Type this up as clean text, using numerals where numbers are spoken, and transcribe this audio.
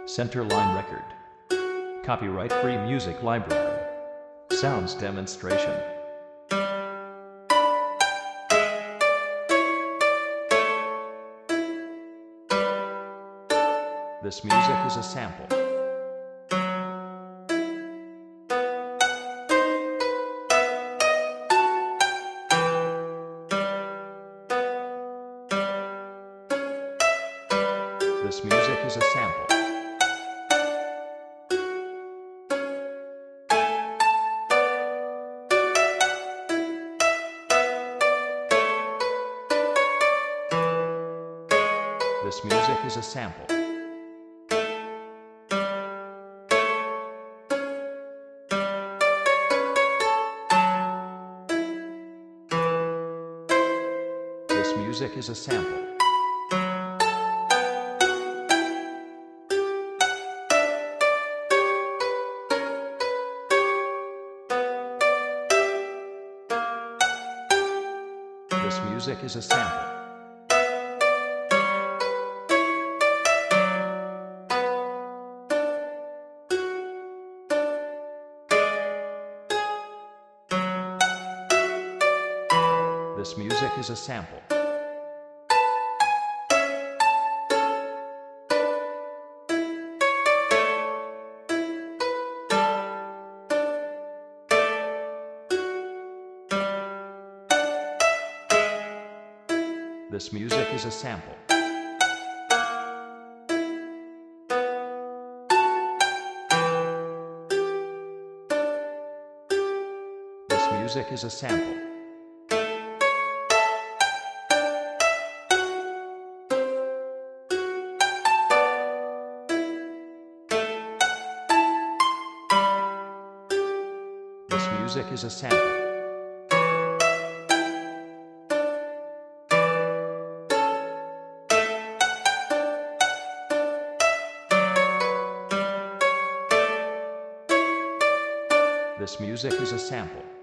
Centerline Record. Copyright Free Music Library. Sounds Demonstration. This music is a sample. This music is a sample. This music is a sample. This music is a sample. This music is a sample. This music is a sample. This music is a sample. This music is a sample. This music is a sample. This music is a sample.